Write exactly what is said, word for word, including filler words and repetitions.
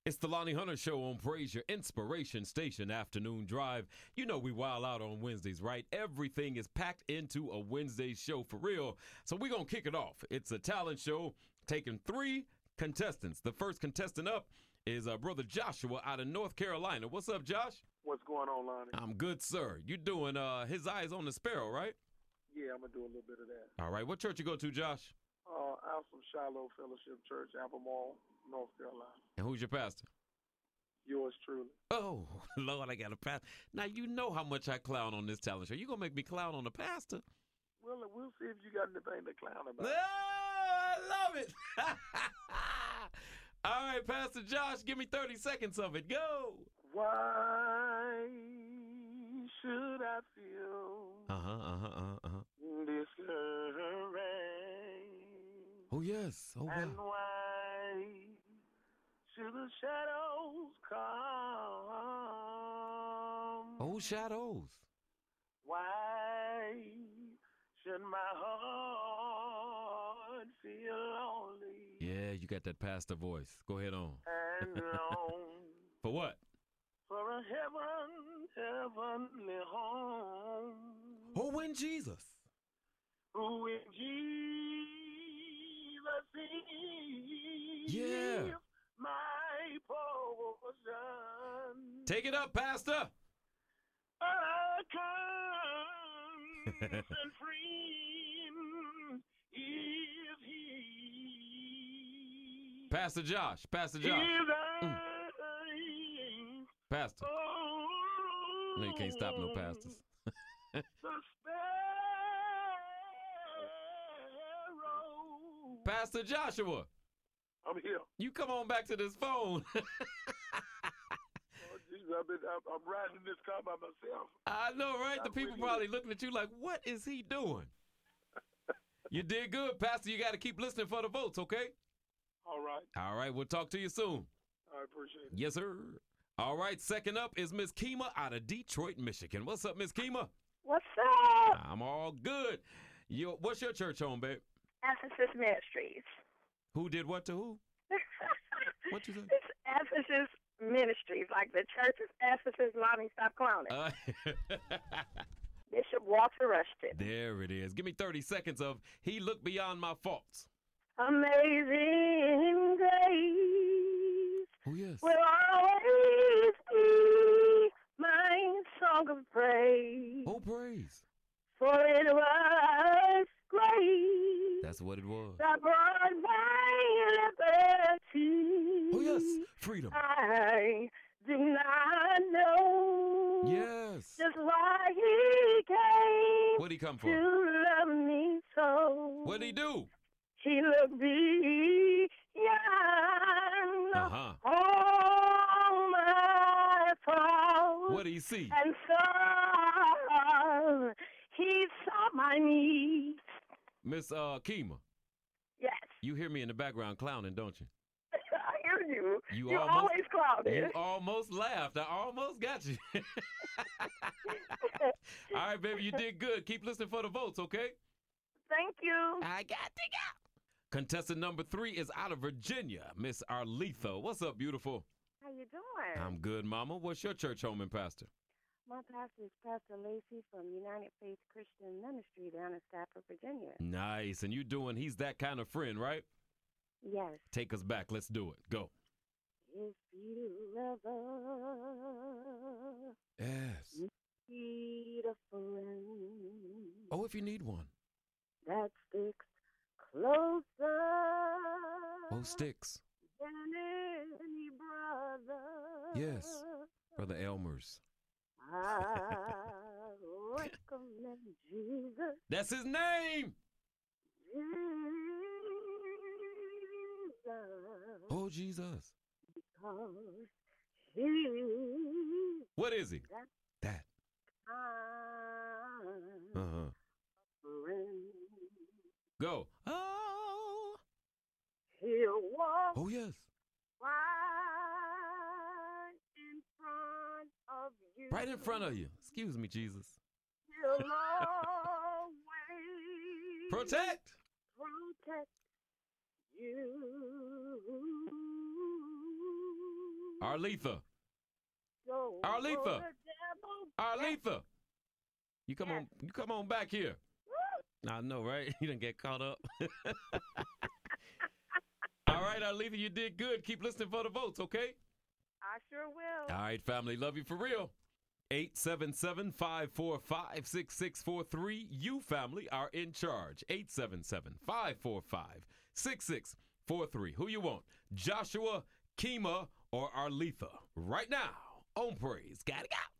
It's the Lonnie Hunter Show on Praise Your Inspiration Station Afternoon Drive. You know we wild out on Wednesdays, right? Everything is packed into a Wednesday show for real. So we're going to kick it off. It's a talent show taking three contestants. The first contestant up is uh, Brother Joshua out of North Carolina. What's up, Josh? What's going on, Lonnie? I'm good, sir. You doing uh, His Eyes on the Sparrow, right? Yeah, I'm going to do a little bit of that. All right. What church you go to, Josh? Uh, I'm from Shiloh Fellowship Church, Albemarle, North Carolina. And who's your pastor? Yours truly. Oh, Lord, I got a pastor. Now, you know how much I clown on this talent show. You going to make me clown on the pastor? Well, we'll see if you got anything to clown about. Oh, I love it. All right, Pastor Josh, give me thirty seconds of it. Go. Why should I feel Uh-huh, uh-huh, uh-huh, uh-huh. discouraged? Oh, yes. Oh, And wow. why should the shadows come? Oh, shadows. Why should my heart feel lonely Yeah, you got that pastor voice. Go ahead on. and long For what? for a heaven, heavenly home? Oh, when Jesus. Who in Jesus is Yeah. my portion. Take it up, Pastor. A constant friend is he. Pastor Josh. Pastor Josh. His Mm. eyes, Pastor. oh, No, you can't stop no pastors. the sparrow. Pastor Joshua, I'm here. you come on back to this phone. Oh, geez, I've been, I'm, I'm riding this car by myself. I know, right? The I'm people with probably you. looking at you like, what is he doing? You did good, Pastor. You got to keep listening for the votes, okay? All right. All right, we'll talk to you soon. I appreciate it. Yes, sir. All right, second up is Miss Kima out of Detroit, Michigan. What's up, Miss Kima? What's up? I'm all good. You, what's your church home, babe? Ephesus Ministries. Who did what to who? What you say? It's Ephesus Ministries, like the church of Ephesus. Lonnie, stop clowning. Uh, Bishop Walter Rushton. there it is. Give me thirty seconds of He Looked Beyond My Faults. Amazing grace Oh, yes. will always be my song of praise. Oh, praise. For it was grace That's what it was. that brought my liberty. Oh, yes. Freedom. I do not know Yes. just why he came What'd he come to for? love me so. What'd he do? He looked beyond Uh-huh. all my faults What'd he see? and saw, he saw my needs. Miss uh, Kima, Yes, you hear me in the background clowning, don't you? I hear you. You You almost- always clouded. You almost laughed. I almost got you. All right, baby, you did good. Keep listening for the votes, okay? Thank you. I got to go. Contestant number three is out of Virginia, Miss Arletha. What's up, beautiful? How you doing? I'm good, mama. What's your church home and pastor? My pastor is Pastor Lacey from United Faith Christian Ministry down in Stafford, Virginia. Nice. And you doing He's That Kind of Friend, right? Yes. Take us back. Let's do it. Go. If you ever Yes. need a friend Oh, if you need one. that sticks closer Oh, sticks. than any brother. Yes. Brother Elmer's. I recommend Jesus. That's his name. Jesus. Oh, Jesus. Because he What is he? That- That. kind Uh-huh. friend. Go. Oh. He'll walk Oh, yes. right in front of you. Right in front of you. Excuse me, Jesus. He'll always Protect. protect. you. Arletha. Go, Arletha. go, the devil. Arletha. You come on. You come on back here. I know, right? You didn't get caught up. All right, Arletha, you did good. Keep listening for the votes, okay? I sure will. All right, family. Love you for real. eight seven seven, five four five, six six four three. You, family, are in charge. eight seven seven, five four five, six six four three. Who you want? Joshua, Kima, or Arletha? Right now on Praise. Gotta go.